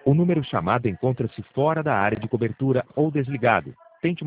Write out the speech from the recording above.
O número chamado encontra-se fora da área de cobertura ou desligado.